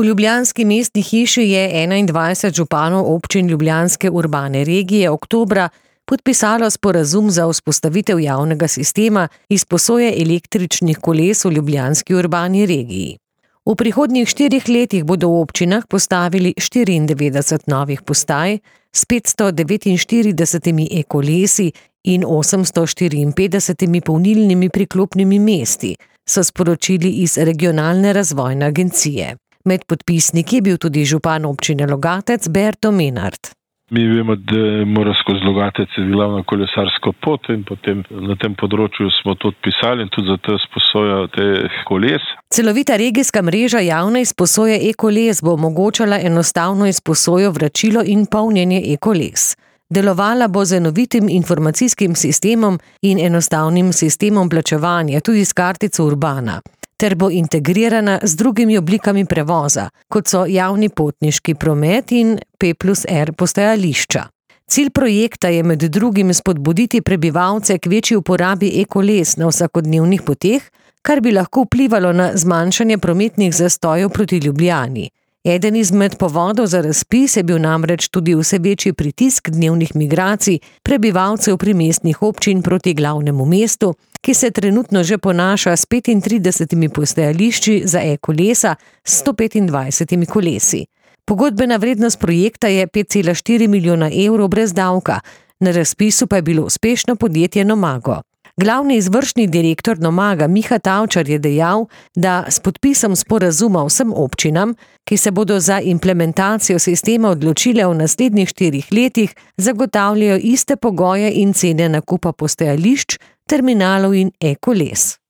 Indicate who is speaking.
Speaker 1: V ljubljanski mestni hiši je 21 županov občin ljubljanske urbane regije oktobra podpisalo sporazum za vzpostavitev javnega sistema izposoje električnih koles v ljubljanski urbani regiji. V prihodnjih 4 letih bodo v občinah postavili 94 novih postaj s 549 e-kolesi in 854 polnilnimi priklopnimi mesti, so sporočili iz Regionalne razvojne agencije. Med podpisniki je bil tudi župan občine Logatec Berto Menard.
Speaker 2: Mi vemo, da mora skozi Logatec glavna kolesarska pot in potem na tem področju smo to odpisali in tudi za to izposojo teh koles.
Speaker 1: Celovita regijska mreža javne izposoje e-koles bo omogočala enostavno izposojo, vračilo in polnjenje e-koles. Delovala bo z enovitim informacijskim sistemom in enostavnim sistemom plačevanja, tudi s kartico Urbana, ter bo integrirana z drugimi oblikami prevoza, kot so javni potniški promet in P+R postajališča. Cilj projekta je med drugim spodbuditi prebivalce k večji uporabi e-koles na vsakodnevnih poteh, kar bi lahko vplivalo na zmanjšanje prometnih zastojev proti Ljubljani. Eden izmed povodov za razpis je bil namreč tudi vse večji pritisk dnevnih migracij prebivalcev primestnih občin proti glavnemu mestu, ki se trenutno že ponaša s 35 postajališči za e-kolesa s 125 kolesi. Pogodbena vrednost projekta je 5,4 milijona evrov brez davka, na razpisu pa je bilo uspešno podjetje Nomago. Glavni izvršni direktor Nomaga Miha Tavčar je dejal, da s podpisom sporazuma vsem občinam, ki se bodo za implementacijo sistema odločile v naslednjih 4 letih, zagotavljajo iste pogoje in cene nakupa postajališč, terminalov in e-koles.